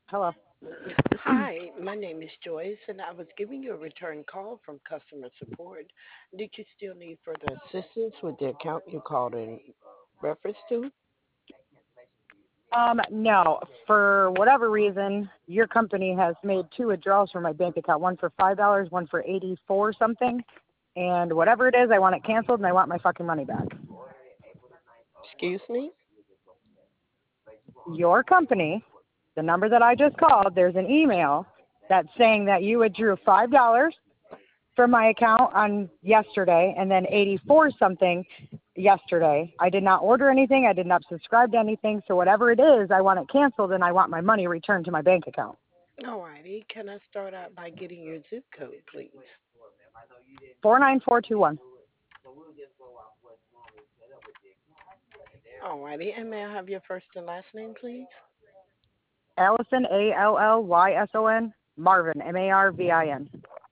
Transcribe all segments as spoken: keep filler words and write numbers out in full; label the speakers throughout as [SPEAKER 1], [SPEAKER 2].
[SPEAKER 1] Hello.
[SPEAKER 2] Hi, my name is Joyce, and I was giving you a return call from customer support. Did you still need further assistance with the account you called in reference to?
[SPEAKER 1] Um, no, for whatever reason, your company has made two withdrawals from my bank account, one for five dollars, one for eighty-four something. And whatever it is, I want it canceled and I want my fucking money back.
[SPEAKER 2] Excuse me?
[SPEAKER 1] Your company, the number that I just called, there's an email that's saying that you withdrew five dollars from my account on yesterday and then eighty-four something yesterday. I did not order anything. I did not subscribe to anything. So whatever it is, I want it canceled and I want my money returned to my bank account.
[SPEAKER 2] Alrighty, can I start out by getting your zip code, please?
[SPEAKER 1] four nine four two one.
[SPEAKER 2] Alrighty, and may I have your first and last name, please?
[SPEAKER 1] Allison, A L L Y S O N, Marvin, M A R V I N.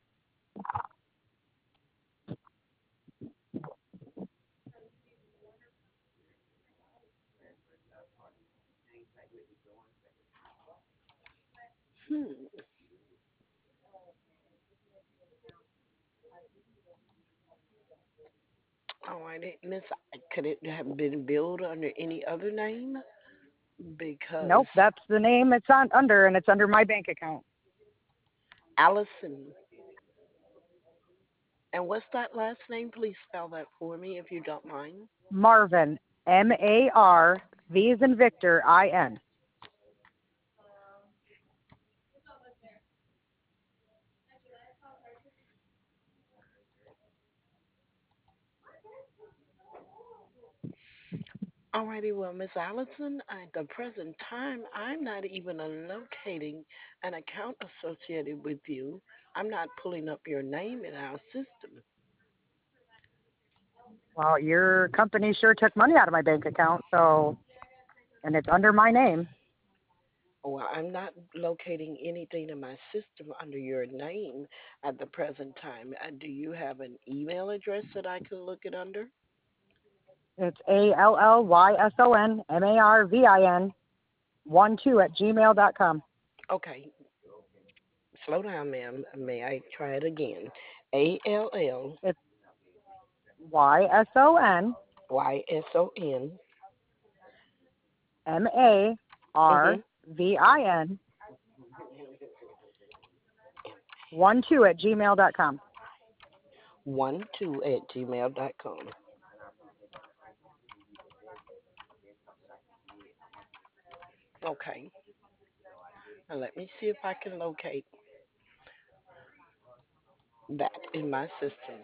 [SPEAKER 2] Hmm. Alrighty, Miss, could it have been billed under any other name? Because
[SPEAKER 1] Nope, that's the name it's on under, and it's under my bank account.
[SPEAKER 2] Allison, and what's that last name? Please spell that for me if you don't mind.
[SPEAKER 1] Marvin, M A R V as in Victor, I N.
[SPEAKER 2] Alrighty, well, Miss Allison, at the present time, I'm not even locating an account associated with you. I'm not pulling up your name in our system.
[SPEAKER 1] Well, your company sure took money out of my bank account, so, and it's under my name.
[SPEAKER 2] Well, I'm not locating anything in my system under your name at the present time. Uh, do you have an email address that I can look it under?
[SPEAKER 1] It's A L L Y S O N, M A R V I N, one two at gmail dot com.
[SPEAKER 2] Okay, slow down, ma'am. May I try it again? A L L
[SPEAKER 1] It's Y S O N,
[SPEAKER 2] Y S O N.
[SPEAKER 1] M A
[SPEAKER 2] Mm-hmm.
[SPEAKER 1] R V I N, one two at gmail dot com.
[SPEAKER 2] One two at gmail dot com. Okay. Now let me see if I can locate that in my system.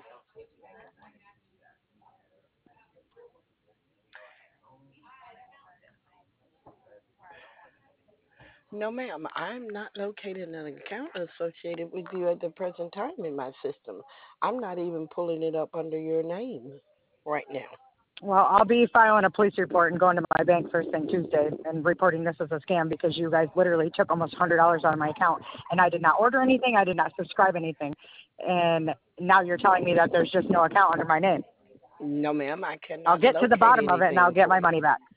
[SPEAKER 2] No, ma'am, I'm not locating an account associated with you at the present time in my system. I'm not even pulling it up under your name right now.
[SPEAKER 1] Well, I'll be filing a police report and going to my bank first thing Tuesday and reporting this as a scam because you guys literally took almost one hundred dollars out of my account and I did not order anything. I did not subscribe anything. And now you're telling me that there's just no account under my name.
[SPEAKER 2] No, ma'am, I
[SPEAKER 1] I'll
[SPEAKER 2] cannot
[SPEAKER 1] get to the
[SPEAKER 2] locate
[SPEAKER 1] bottom of it and I'll
[SPEAKER 2] anything
[SPEAKER 1] get
[SPEAKER 2] for
[SPEAKER 1] my
[SPEAKER 2] you.
[SPEAKER 1] money back.